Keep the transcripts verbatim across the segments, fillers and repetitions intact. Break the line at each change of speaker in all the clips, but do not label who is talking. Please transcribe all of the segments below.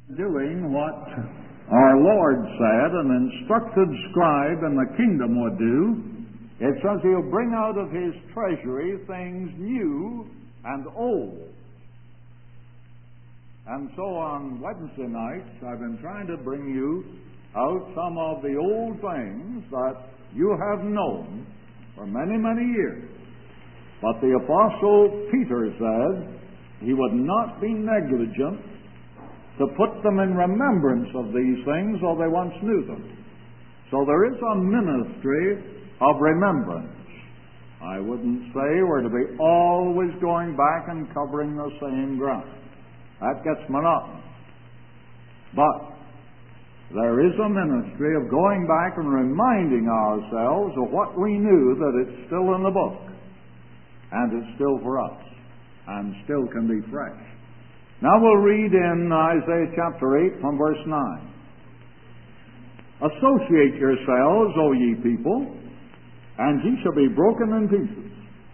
Doing what our Lord said an instructed scribe in the kingdom would do. It says he'll bring out of his treasury things new and old. And so on Wednesday nights, I've been trying to bring you out some of the old things that you have known for many, many years. But the Apostle Peter said he would not be negligent to put them in remembrance of these things, though they once knew them. So there is a ministry of remembrance. I wouldn't say we're to be always going back and covering the same ground. That gets monotonous. But there is a ministry of going back and reminding ourselves of what we knew, that it's still in the book, and it's still for us, and still can be fresh. Now we'll read in Isaiah chapter eight from verse nine. Associate yourselves, O ye people, and ye shall be broken in pieces.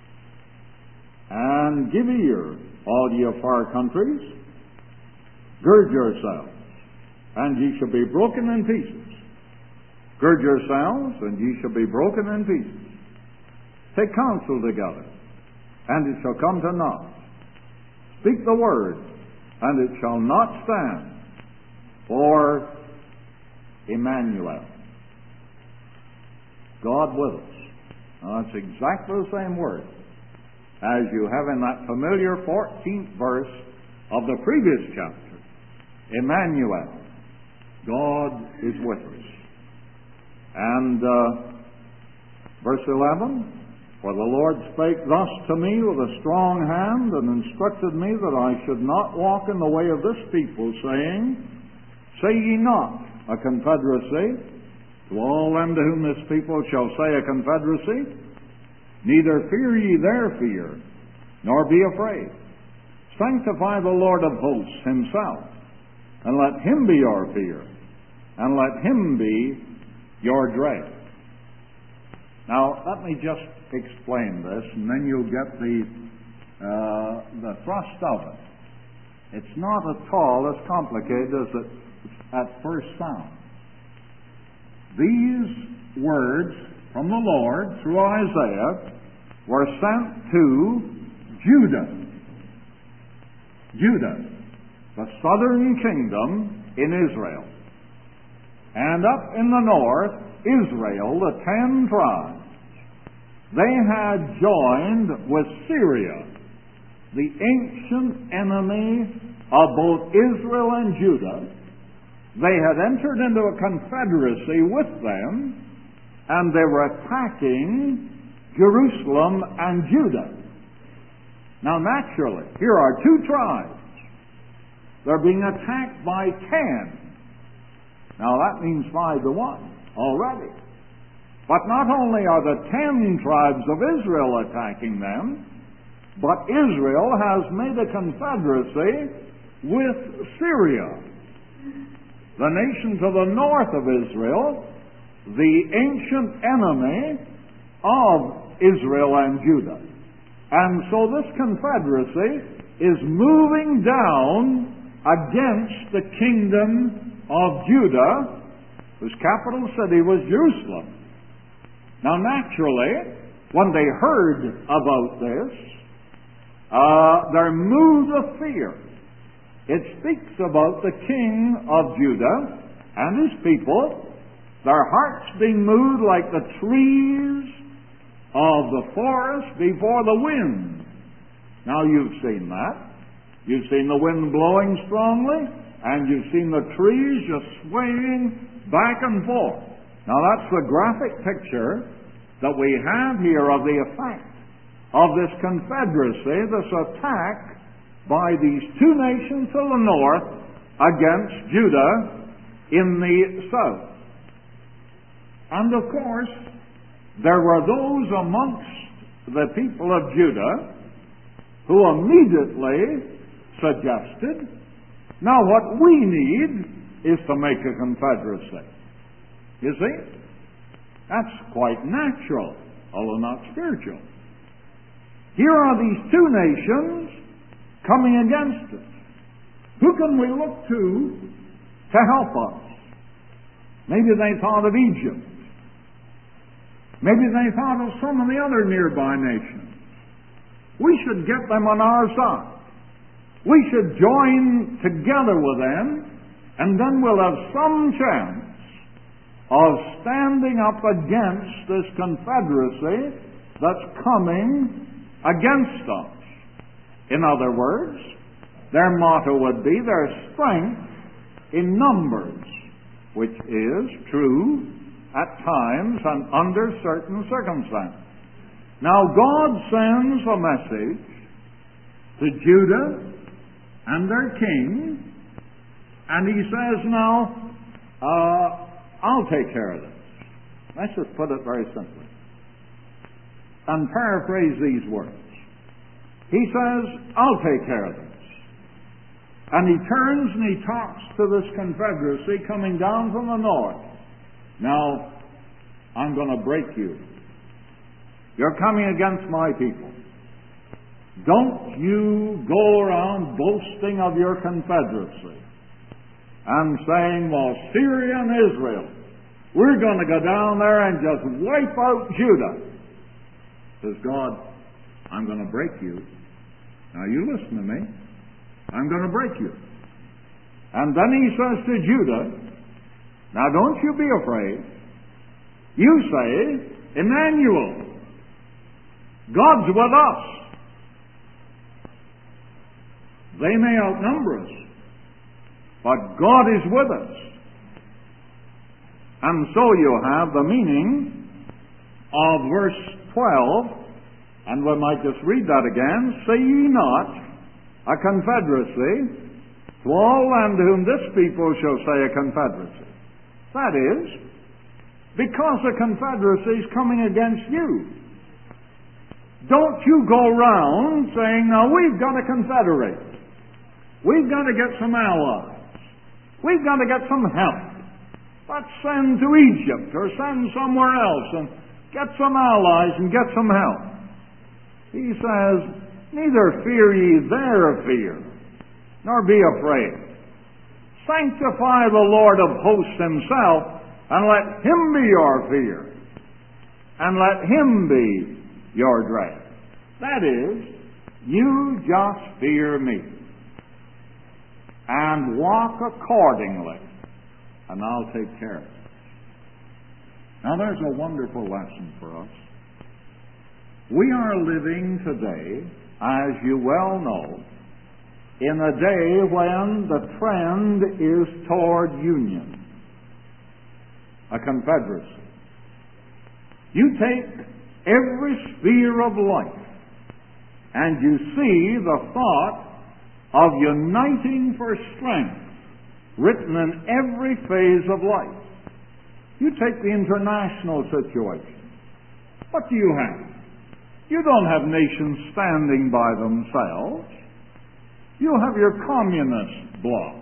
And give ear, all ye of far countries. Gird yourselves, and ye shall be broken in pieces. Gird yourselves, and ye shall be broken in pieces. Take counsel together, and it shall come to naught. Speak the word, and it shall not stand, for Emmanuel, God with us. Now, that's exactly the same word as you have in that familiar fourteenth verse of the previous chapter. Emmanuel, God is with us. And uh, verse eleven, for the Lord spake thus to me with a strong hand, and instructed me that I should not walk in the way of this people, saying, say ye not a confederacy, to all them to whom this people shall say a confederacy, neither fear ye their fear, nor be afraid. Sanctify the Lord of hosts himself, and let him be your fear, and let him be your dread. Now, let me just explain this, and then you'll get the uh, the thrust of it. It's not at all as complicated as it at first sounds. These words from the Lord through Isaiah were sent to Judah. Judah, the southern kingdom in Israel. And up in the north, Israel, the ten tribes. They had joined with Syria, the ancient enemy of both Israel and Judah. They had entered into a confederacy with them, and they were attacking Jerusalem and Judah. Now, naturally, here are two tribes. They're being attacked by ten. Now, that means five to one already. But not only are the ten tribes of Israel attacking them, but Israel has made a confederacy with Syria, the nation to the north of Israel, the ancient enemy of Israel and Judah. And so this confederacy is moving down against the kingdom of Judah, whose capital city was Jerusalem. Now, naturally, when they heard about this, uh, they're moved with fear. It speaks about the king of Judah and his people, their hearts being moved like the trees of the forest before the wind. Now, you've seen that. You've seen the wind blowing strongly, and you've seen the trees just swaying back and forth. Now, that's the graphic picture that we have here of the effect of this confederacy, this attack by these two nations to the north against Judah in the south. And of course, there were those amongst the people of Judah who immediately suggested, now what we need is to make a confederacy. You see? That's quite natural, although not spiritual. Here are these two nations coming against us. Who can we look to to help us? Maybe they thought of Egypt. Maybe they thought of some of the other nearby nations. We should get them on our side. We should join together with them, and then we'll have some chance of standing up against this confederacy that's coming against us. In other words, their motto would be their strength in numbers, which is true at times and under certain circumstances. Now, God sends a message to Judah and their king, and he says, now, uh, I'll take care of this. Let's just put it very simply and paraphrase these words. He says, I'll take care of this. And he turns and he talks to this confederacy coming down from the north. Now, I'm going to break you. You're coming against my people. Don't you go around boasting of your confederacy and saying, well, Syria and Israel, we're going to go down there and just wipe out Judah. Says God, I'm going to break you. Now you listen to me. I'm going to break you. And then he says to Judah, now don't you be afraid. You say, Emmanuel, God's with us. They may outnumber us, but God is with us. And so you have the meaning of verse twelve, and we might just read that again. Say ye not, a confederacy, to all and whom this people shall say a confederacy. That is, because a confederacy is coming against you. Don't you go round saying, now we've got to confederate. We've got to get some allies. We've got to get some help. Let's send to Egypt or send somewhere else and get some allies and get some help. He says, neither fear ye their fear, nor be afraid. Sanctify the Lord of hosts himself, and let him be your fear, and let him be your dread. That is, you just fear me, and walk accordingly, and I'll take care of it. Now there's a wonderful lesson for us. We are living today, as you well know, in a day when the trend is toward union, a confederacy. You take every sphere of life, and you see the thought of uniting for strength written in every phase of life. You take the international situation. What do you have? You don't have nations standing by themselves. You have your communist bloc.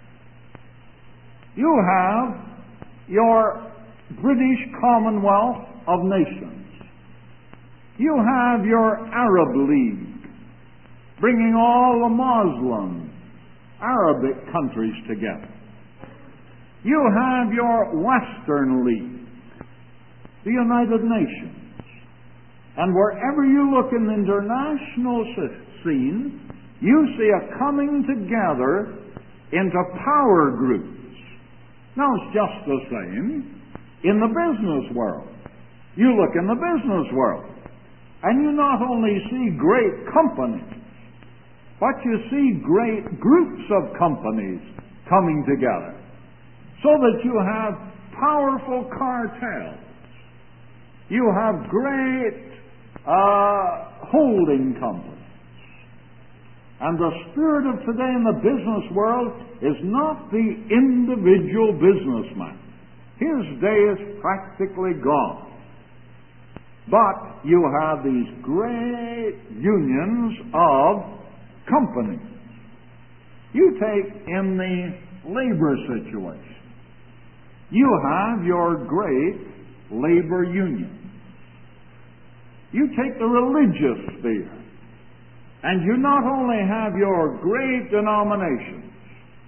You have your British Commonwealth of Nations. You have your Arab League, bringing all the Muslim, Arabic countries together. You have your Western League, the United Nations. And wherever you look in the international scene, you see a coming together into power groups. Now it's just the same in the business world. You look in the business world, and you not only see great companies, but you see great groups of companies coming together, so that you have powerful cartels. You have great uh, holding companies. And the spirit of today in the business world is not the individual businessman. His day is practically gone. But you have these great unions of companies. You take in the labor situation. You have your great labor union. You take the religious sphere. And you not only have your great denominations,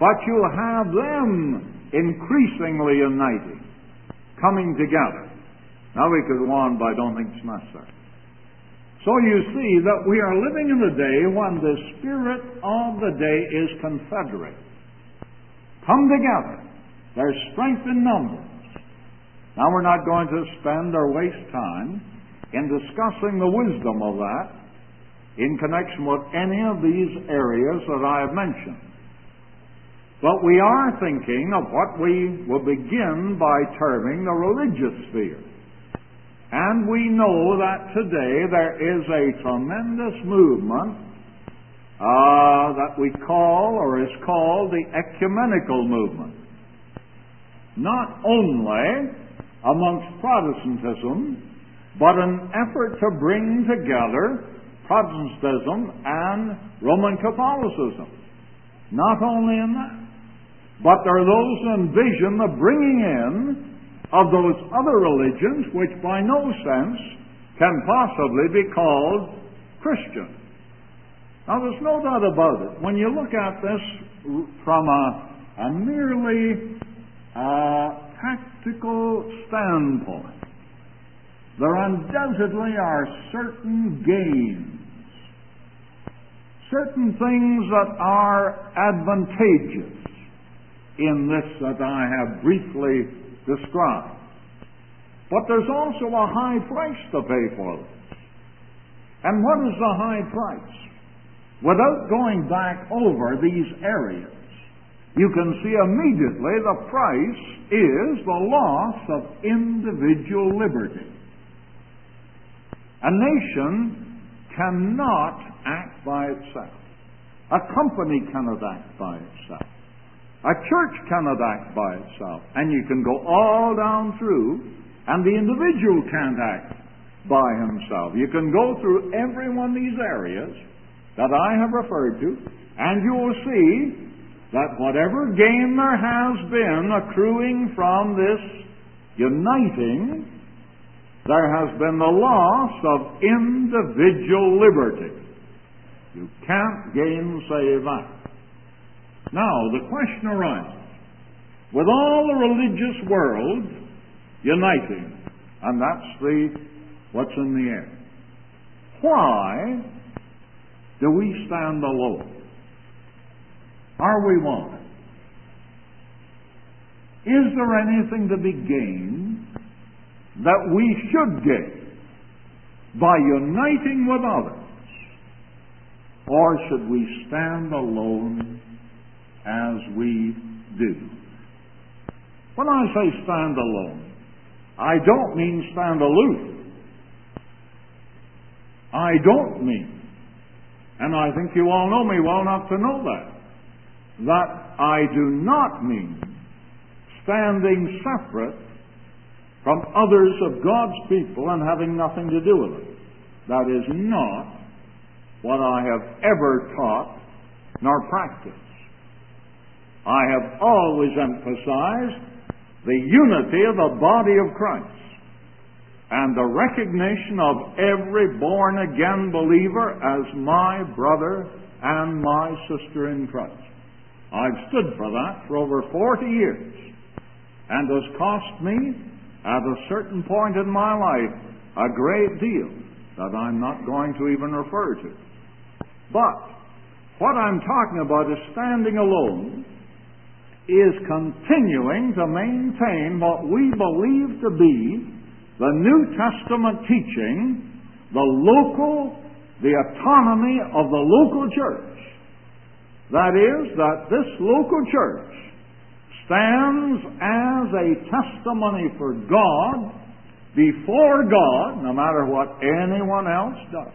but you have them increasingly uniting, coming together. Now we could go on, but I don't think it's necessary. So you see that we are living in the day when the spirit of the day is confederate. Come together. There's strength in numbers. Now we're not going to spend or waste time in discussing the wisdom of that in connection with any of these areas that I have mentioned. But we are thinking of what we will begin by terming the religious sphere. And we know that today there is a tremendous movement uh, that we call, or is called, the ecumenical movement. Not only amongst Protestantism, but an effort to bring together Protestantism and Roman Catholicism. Not only in that, but there are those who envision the bringing in of those other religions which by no sense can possibly be called Christian. Now there's no doubt about it. When you look at this from a, a merely uh, tactical standpoint, there undoubtedly are certain gains, certain things that are advantageous in this that I have briefly described. But there's also a high price to pay for this. And what is the high price? Without going back over these areas, you can see immediately the price is the loss of individual liberty. A nation cannot act by itself. A company cannot act by itself. A church cannot act by itself. And you can go all down through, and the individual can't act by himself. You can go through every one of these areas that I have referred to, and you will see that whatever gain there has been accruing from this uniting, there has been the loss of individual liberty. You can't gainsay that. Now, the question arises, with all the religious world uniting, and that's the what's in the air, why do we stand alone? Are we one? Is there anything to be gained that we should gain by uniting with others? Or should we stand alone as we do? When I say stand alone, I don't mean stand aloof. I don't mean, and I think you all know me well enough to know that, that I do not mean standing separate from others of God's people and having nothing to do with it. That is not what I have ever taught nor practiced. I have always emphasized the unity of the body of Christ and the recognition of every born-again believer as my brother and my sister in Christ. I've stood for that for over forty years, and it has cost me, at a certain point in my life, a great deal that I'm not going to even refer to. But what I'm talking about is standing alone, is continuing to maintain what we believe to be the New Testament teaching, the local, the autonomy of the local church. That is, that this local church stands as a testimony for God before God, no matter what anyone else does,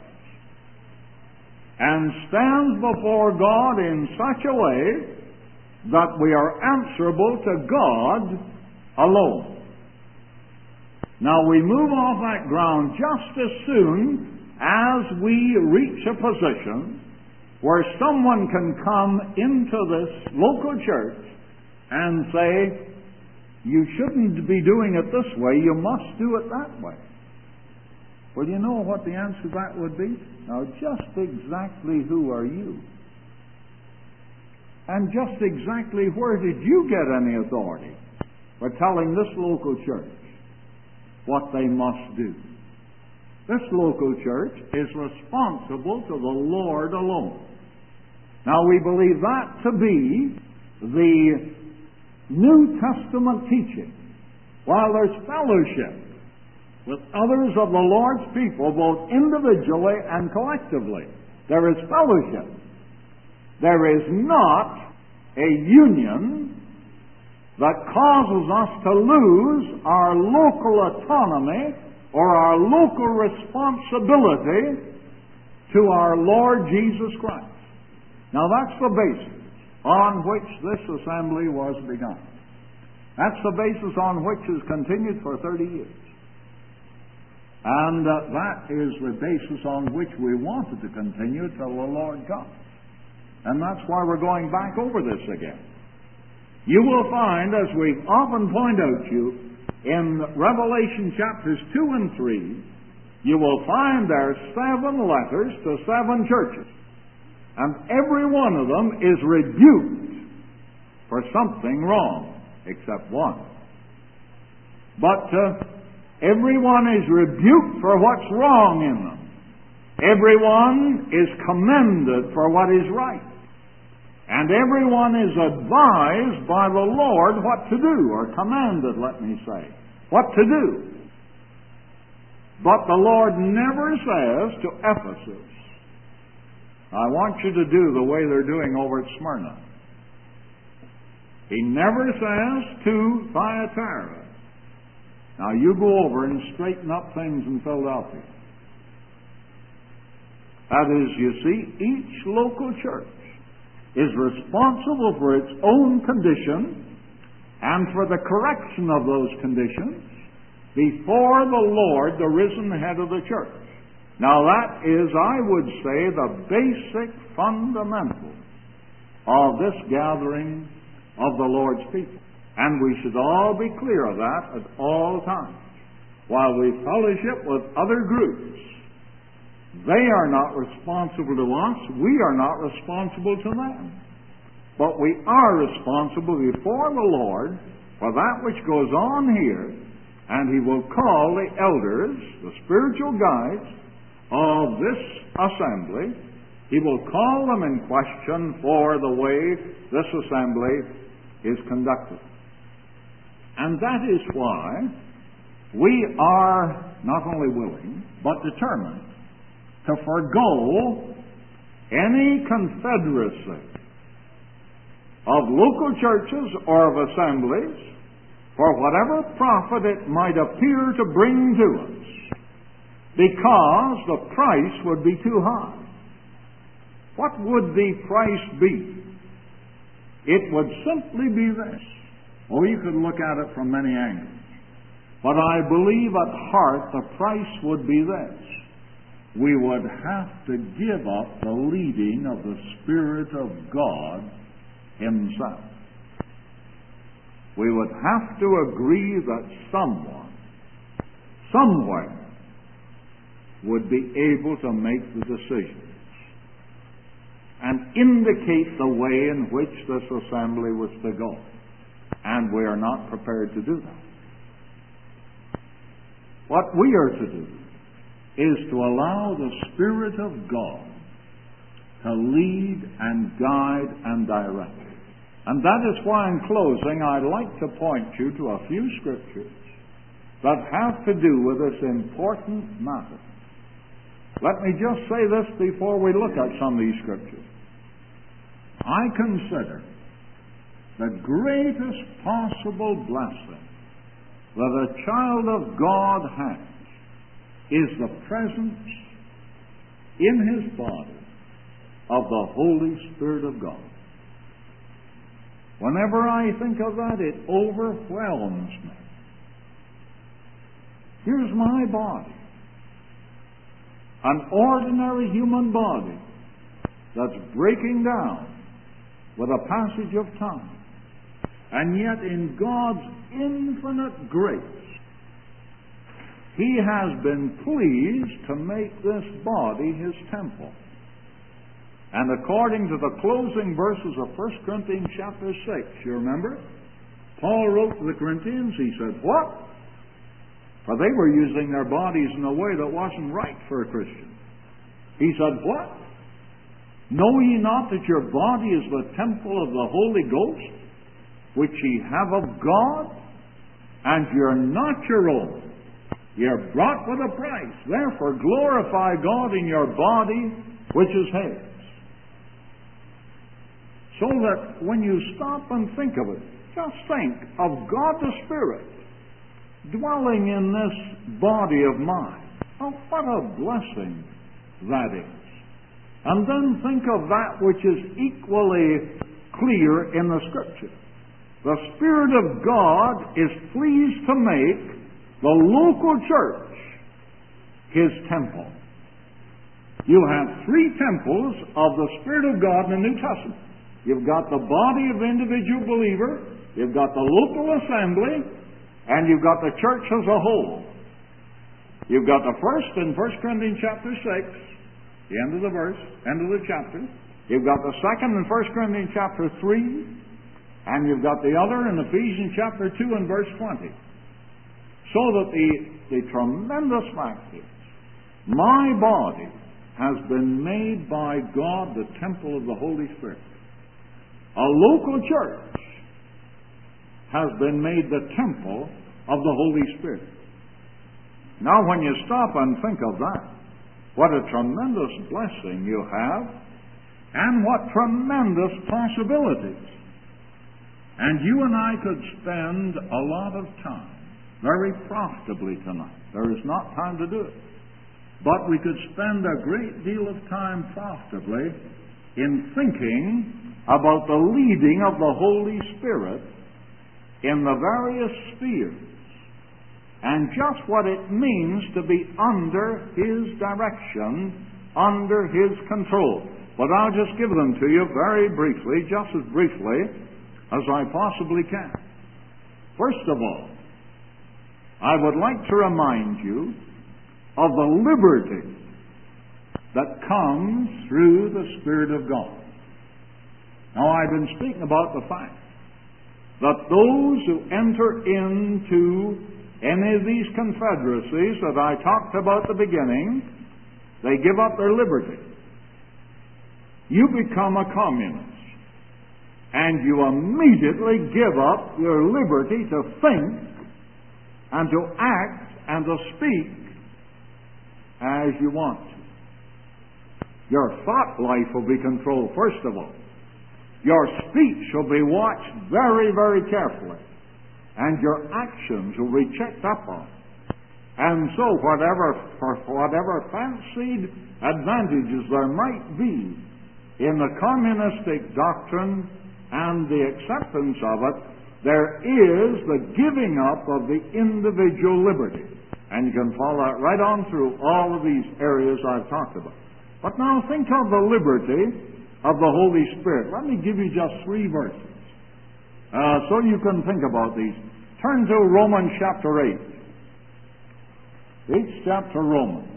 and stands before God in such a way that we are answerable to God alone. Now we move off that ground just as soon as we reach a position where someone can come into this local church and say, you shouldn't be doing it this way, you must do it that way. Well, you know what the answer to that would be? Now, just exactly who are you? And just exactly where did you get any authority for telling this local church what they must do? This local church is responsible to the Lord alone. Now, we believe that to be the New Testament teaching. While there's fellowship with others of the Lord's people, both individually and collectively, there is fellowship. There is not a union that causes us to lose our local autonomy or our local responsibility to our Lord Jesus Christ. Now that's the basis on which this assembly was begun. That's the basis on which it has continued for thirty years. And uh, that is the basis on which we wanted to continue till the Lord comes. And that's why we're going back over this again. You will find, as we often point out to you, in Revelation chapters two and three, you will find there seven letters to seven churches. And every one of them is rebuked for something wrong, except one. But uh, everyone is rebuked for what's wrong in them. Everyone is commended for what is right. And everyone is advised by the Lord what to do, or commanded, let me say, what to do. But the Lord never says to Ephesus, I want you to do the way they're doing over at Smyrna. He never says to Thyatira, now you go over and straighten up things in Philadelphia. That is, you see, each local church is responsible for its own condition and for the correction of those conditions before the Lord, the risen head of the church. Now that is, I would say, the basic fundamental of this gathering of the Lord's people. And we should all be clear of that at all times. While we fellowship with other groups, they are not responsible to us. We are not responsible to them. But we are responsible before the Lord for that which goes on here, and He will call the elders, the spiritual guides of this assembly. He will call them in question for the way this assembly is conducted. And that is why we are not only willing, but determined to forego any confederacy of local churches or of assemblies for whatever profit it might appear to bring to us, because the price would be too high. What would the price be? It would simply be this. Oh, you could look at it from many angles. But I believe at heart the price would be this. We would have to give up the leading of the Spirit of God Himself. We would have to agree that someone, somewhere, would be able to make the decisions and indicate the way in which this assembly was to go. And we are not prepared to do that. What we are to do is to allow the Spirit of God to lead and guide and direct. And that is why, in closing, I'd like to point you to a few scriptures that have to do with this important matter. Let me just say this before we look at some of these scriptures. I consider the greatest possible blessing that a child of God has is the presence in his body of the Holy Spirit of God. Whenever I think of that, it overwhelms me. Here's my body, an ordinary human body that's breaking down with a passage of time. And yet in God's infinite grace, He has been pleased to make this body His temple. And according to the closing verses of First Corinthians chapter six, you remember? Paul wrote to the Corinthians, he said, what? For they were using their bodies in a way that wasn't right for a Christian. He said, what? Know ye not that your body is the temple of the Holy Ghost, which ye have of God, and you're not your own? You're bought with a price. Therefore glorify God in your body, which is His. So that when you stop and think of it, just think of God the Spirit dwelling in this body of mine. Oh, what a blessing that is. And then think of that which is equally clear in the Scripture. The Spirit of God is pleased to make the local church His temple. You have three temples of the Spirit of God in the New Testament. You've got the body of the individual believer, you've got the local assembly, and you've got the church as a whole. You've got the first in First Corinthians chapter six, the end of the verse, end of the chapter. You've got the second in First Corinthians chapter three, and you've got the other in Ephesians chapter two and verse twenty. So that the, the tremendous fact is, my body has been made by God the temple of the Holy Spirit. A local church has been made the temple of the Holy Spirit. Now when you stop and think of that, what a tremendous blessing you have, and what tremendous possibilities. And you and I could spend a lot of time very profitably tonight. There is not time to do it. But we could spend a great deal of time profitably in thinking about the leading of the Holy Spirit in the various spheres and just what it means to be under His direction, under His control. But I'll just give them to you very briefly, just as briefly as I possibly can. First of all, I would like to remind you of the liberty that comes through the Spirit of God. Now, I've been speaking about the fact that those who enter into any of these confederacies that I talked about at the beginning, they give up their liberty. You become a communist, and you immediately give up your liberty to think and to act and to speak as you want to. Your thought life will be controlled, first of all. Your speech will be watched very, very carefully, and your actions will be checked up on. And so whatever, for whatever fancied advantages there might be in the communistic doctrine and the acceptance of it, there is the giving up of the individual liberty. And you can follow that right on through all of these areas I've talked about. But now think of the liberty of the Holy Spirit. Let me give you just three verses uh, so you can think about these. Turn to Romans chapter eight. Eighth chapter, Romans.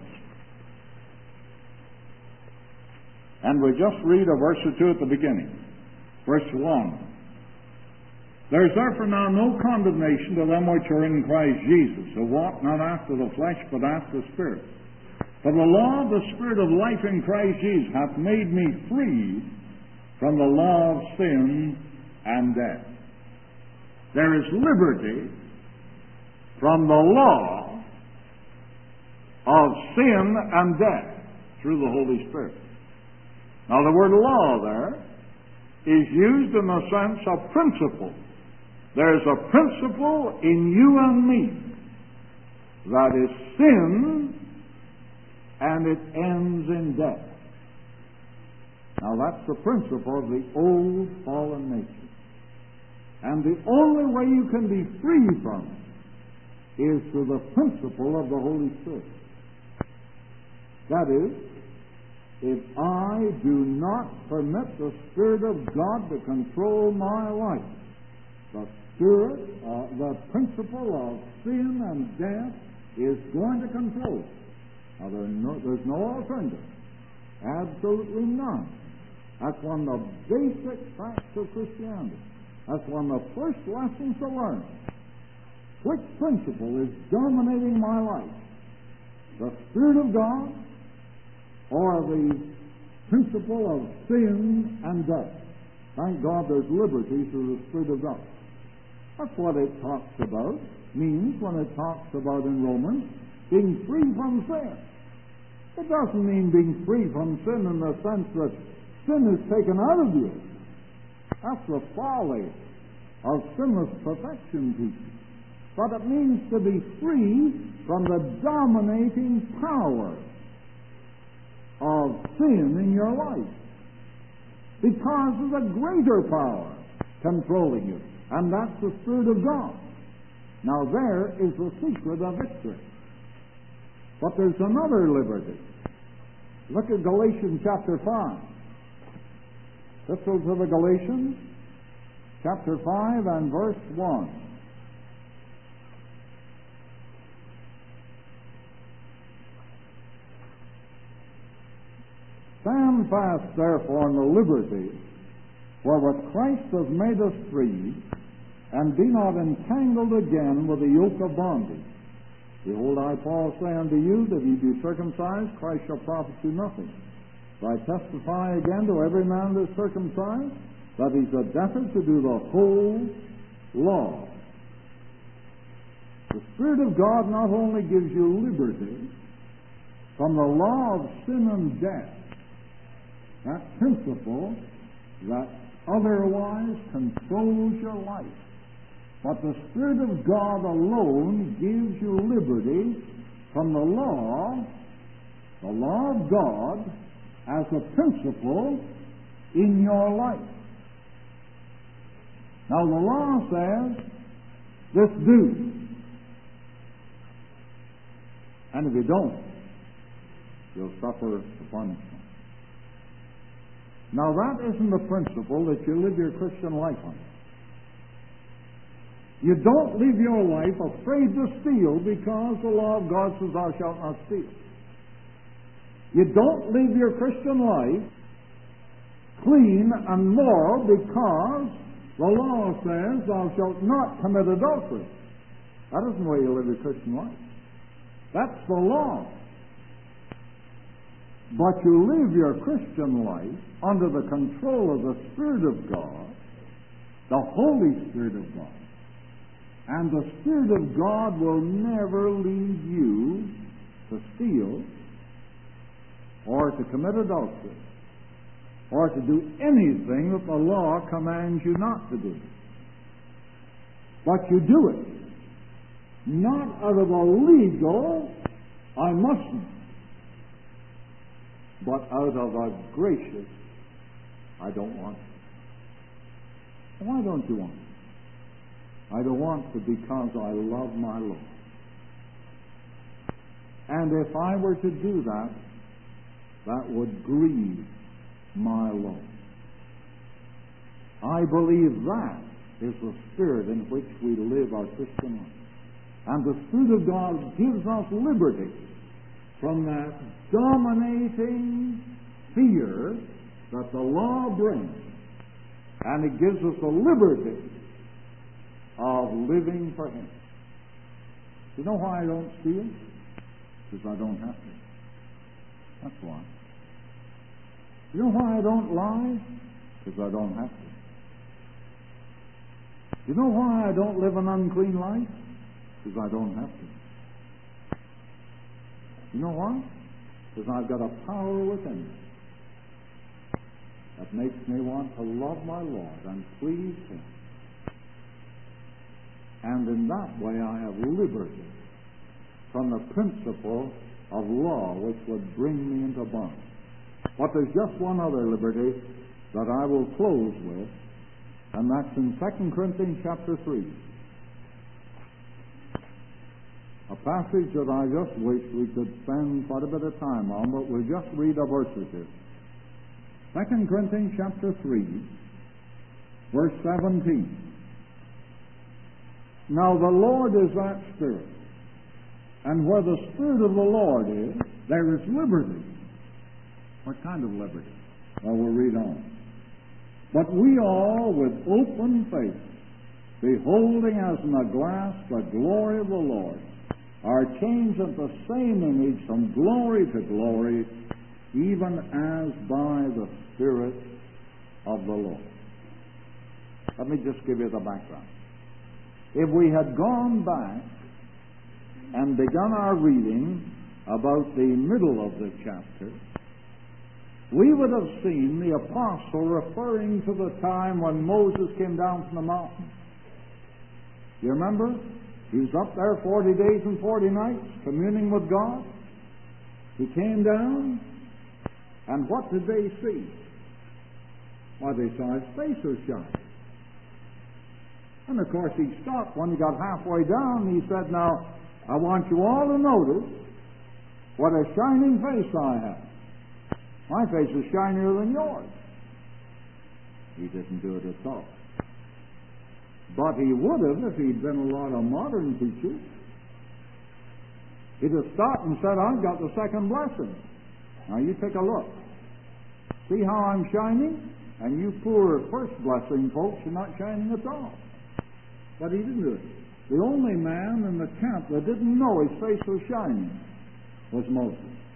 And we just read a verse or two at the beginning. Verse one. There is therefore now no condemnation to them which are in Christ Jesus, who walk not after the flesh, but after the Spirit. For the law of the Spirit of life in Christ Jesus hath made me free from the law of sin and death. There is liberty from the law of sin and death through the Holy Spirit. Now the word law there is used in the sense of principle. There is a principle in you and me that is sin, and it ends in death. Now that's the principle of the old fallen nature. And the only way you can be free from it is through the principle of the Holy Spirit. That is, if I do not permit the Spirit of God to control my life, the Spirit, uh, the principle of sin and death is going to control it. Now, there no, there's no alternative. Absolutely none. That's one of the basic facts of Christianity. That's one of the first lessons to learn. Which principle is dominating my life? The Spirit of God or the principle of sin and death? Thank God there's liberty through the Spirit of God. That's what it talks about, means when it talks about in Romans, being free from sin. It doesn't mean being free from sin in the sense that sin is taken out of you. That's the folly of sinless perfection teaching. But it means to be free from the dominating power of sin in your life. Because there's a greater power controlling you, and that's the Spirit of God. Now there is the secret of victory. But there's another liberty. Look at Galatians chapter five. Epistle to the Galatians, chapter five and verse one. Stand fast, therefore, in the liberty wherewith Christ has made us free, and be not entangled again with the yoke of bondage. Behold, I, Paul, say unto you, that ye be circumcised, Christ shall profit you nothing. For I testify again to every man that is circumcised, that he's a debtor to do the whole law. The Spirit of God not only gives you liberty from the law of sin and death, that principle that otherwise controls your life, but the Spirit of God alone gives you liberty from the law, the law of God, as a principle in your life. Now the law says, this do. And if you don't, you'll suffer the punishment. Now that isn't the principle that you live your Christian life on. You don't live your life afraid to steal because the law of God says thou shalt not steal. You don't live your Christian life clean and moral because the law says thou shalt not commit adultery. That isn't the way you live your Christian life. That's the law. But you live your Christian life under the control of the Spirit of God, the Holy Spirit of God. And the Spirit of God will never lead you to steal or to commit adultery or to do anything that the law commands you not to do. But you do it not out of a legal, I mustn't, but out of a gracious, I don't want to. Why don't you want to? I don't want to because I love my Lord. And if I were to do that, that would grieve my Lord. I believe that is the spirit in which we live our Christian life. And the Spirit of God gives us liberty from that dominating fear that the law brings. And it gives us the liberty of living for Him. You know why I don't steal? Because I don't have to. That's why. You know why I don't lie? Because I don't have to. You know why I don't live an unclean life? Because I don't have to. You know why? Because I've got a power within me that makes me want to love my Lord and please Him. And in that way I have liberty from the principle of law which would bring me into bondage. But there's just one other liberty that I will close with, and that's in Second Corinthians chapter three. A passage that I just wish we could spend quite a bit of time on, but we'll just read a verse or two. Second Corinthians chapter three, verse seventeen. Now the Lord is that Spirit, and where the Spirit of the Lord is, there is liberty. What kind of liberty? Well, we'll read on. But we all, with open face, beholding as in a glass the glory of the Lord, are changed into the same image from glory to glory, even as by the Spirit of the Lord. Let me just give you the background. If we had gone back and begun our reading about the middle of the chapter, we would have seen the apostle referring to the time when Moses came down from the mountain. You remember? He was up there forty days and forty nights communing with God. He came down, and what did they see? Why, they saw his face was shining. And of course he stopped when he got halfway down, and he said, "Now, I want you all to notice what a shining face I have. My face is shinier than yours." He didn't do it at all. But he would have if he'd been a lot of modern teachers. He'd have stopped and said, "I've got the second blessing. Now you take a look. See how I'm shining? And you poor first blessing folks are not shining at all." But he didn't do it. The only man in the camp that didn't know his face was shining was Moses.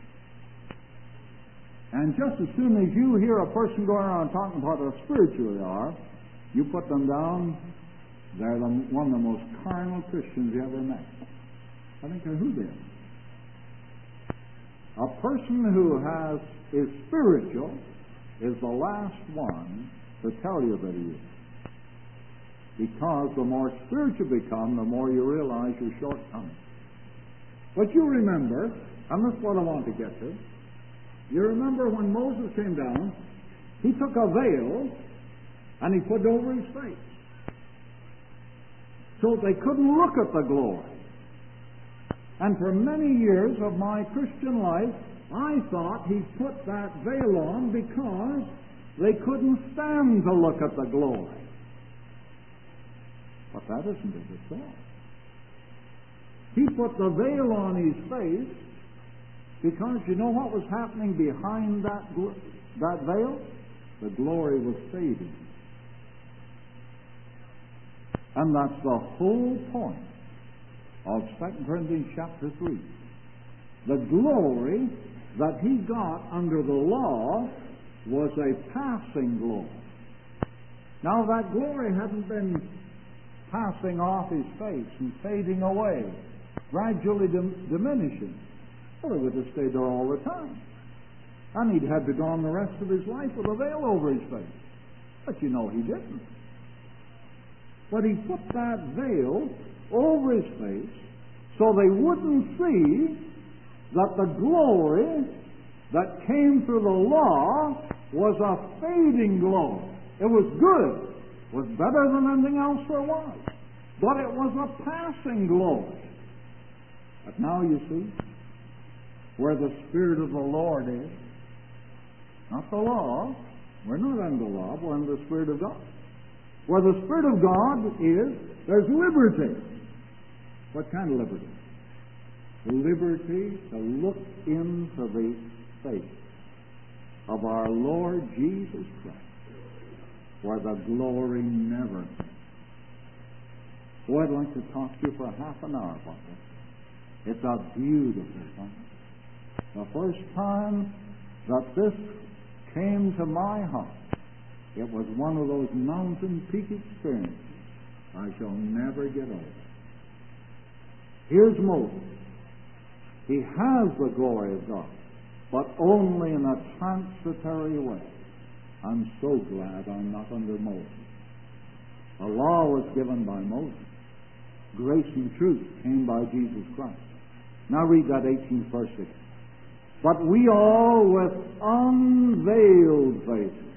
And just as soon as you hear a person going around talking about how spiritual they are, you put them down, they're the, one of the most carnal Christians you ever met. I think they're who they are. A person who has is spiritual is the last one to tell you that he is. Because the more spiritual you become, the more you realize your shortcomings. But you remember, and this is what I want to get to, you remember when Moses came down, he took a veil and he put it over his face, so they couldn't look at the glory. And for many years of my Christian life, I thought he put that veil on because they couldn't stand to look at the glory. But that isn't it at all. He put the veil on his face because you know what was happening behind that, that veil? The glory was fading. And that's the whole point of Second Corinthians chapter three. The glory that he got under the law was a passing glory. Now that glory hadn't been passing off his face and fading away, gradually dim- diminishing. Well, it would have stayed there all the time. And he'd had to go on the rest of his life with a veil over his face. But you know he didn't. But he put that veil over his face so they wouldn't see that the glory that came through the law was a fading glory. It was good. It was better than anything else there was. But it was a passing glory. But now you see where the Spirit of the Lord is. Not the law. We're not under the law. We're under the Spirit of God. Where the Spirit of God is, there's liberty. What kind of liberty? The liberty to look into the face of our Lord Jesus Christ, where the glory never ends. Boy, I'd like to talk to you for half an hour about this. It's a beautiful thing. The first time that this came to my heart, it was one of those mountain peak experiences I shall never get over. Here's Moses. He has the glory of God, but only in a transitory way. I'm so glad I'm not under Moses. The law was given by Moses. Grace and truth came by Jesus Christ. Now read that eighteenth verse again. But we all with unveiled faces,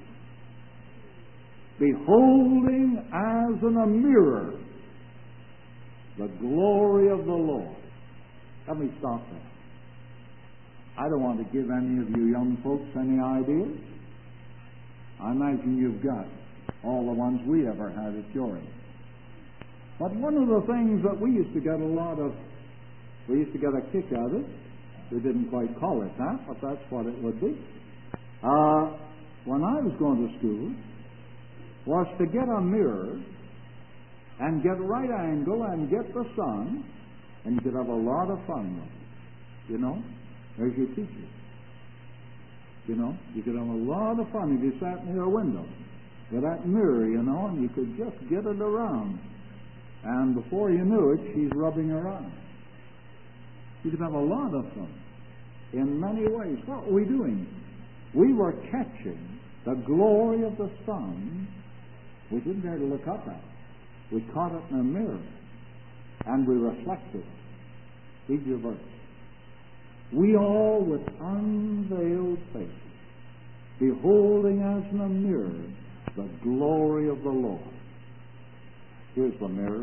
beholding as in a mirror the glory of the Lord. Let me stop there. I don't want to give any of you young folks any ideas. I imagine you've got all the ones we ever had at your age. But one of the things that we used to get a lot of, we used to get a kick out of it. We didn't quite call it that, but that's what it would be. Uh, when I was going to school, was to get a mirror and get right angle and get the sun, and you could have a lot of fun with it. You know? There's your teacher. You know? You could have a lot of fun if you sat near a window with that mirror, you know, and you could just get it around. And before you knew it, she's rubbing her eyes. You could have a lot of fun in many ways. What were we doing? We were catching the glory of the sun. We didn't dare to look up at it. We caught it in a mirror, and we reflected it. Read your verse. We all with unveiled faces, beholding as in a mirror the glory of the Lord. Here's the mirror.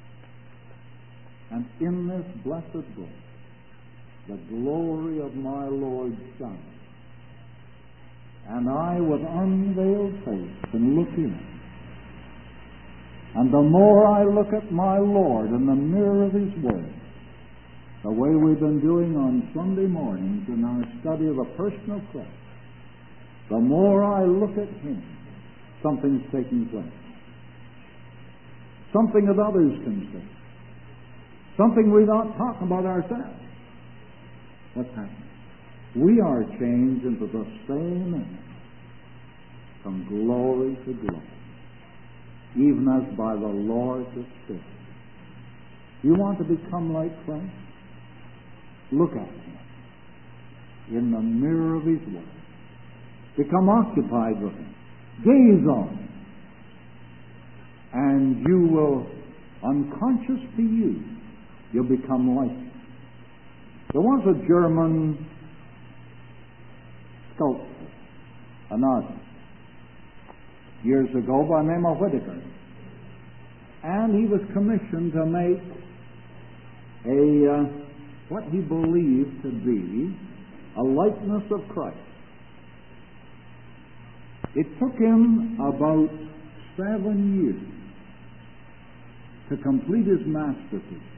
And in this blessed glory, the glory of my Lord shines. And I with unveiled face can look in. And the more I look at my Lord in the mirror of His Word, the way we've been doing on Sunday mornings in our study of the person of Christ, the more I look at Him, something's taking place. Something that others can see. Something we're not talking about ourselves. What's happening? We are changed into the same image, from glory to glory, even as by the Lord the Spirit. You want to become like Christ? Look at Him in the mirror of His Word. Become occupied with Him. Gaze on Him. And you will, unconscious to you, you'll become like Him. There was a German sculptor, an artist, years ago by the name of Whitaker. And he was commissioned to make a uh, what he believed to be a likeness of Christ. It took him about seven years to complete his masterpiece.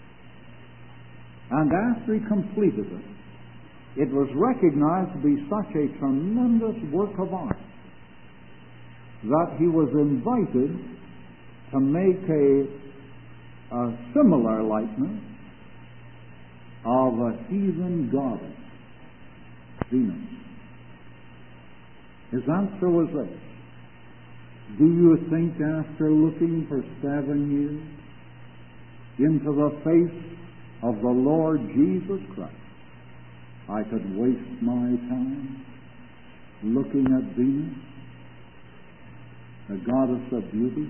And after he completed it, it was recognized to be such a tremendous work of art that he was invited to make a, a similar likeness of a heathen goddess, Venus. His answer was this: do you think after looking for seven years into the face of the Lord Jesus Christ, I could waste my time looking at Venus, the goddess of beauty?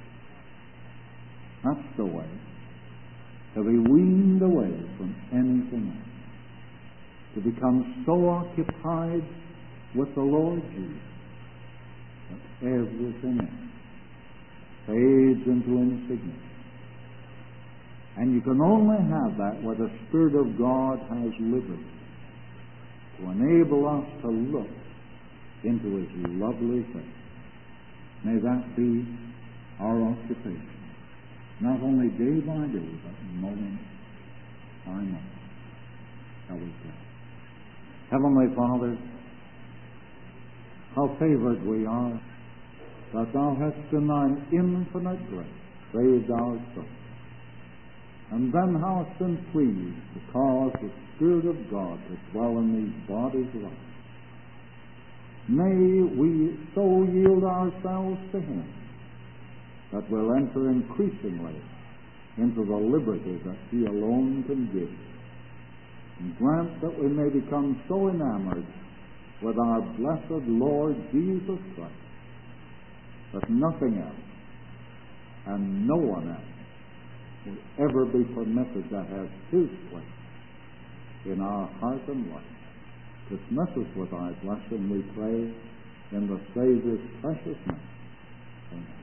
That's the way to be weaned away from anything else, to become so occupied with the Lord Jesus that everything else fades into insignificance. And you can only have that where the Spirit of God has liberty to enable us to look into His lovely face. May that be our occupation, not only day by day, but moment by moment. Shall we pray? Heavenly Father, how favored we are that Thou hast in Thine infinite grace saved our souls. And then how hast been pleased to cause the Spirit of God to dwell in these bodies of ours. May we so yield ourselves to Him that we'll enter increasingly into the liberty that He alone can give. And grant that we may become so enamored with our blessed Lord Jesus Christ that nothing else and no one else will ever be permitted to have His place in our heart and life. Dismiss us with Thy blessing, we pray, in the Savior's precious name. Amen.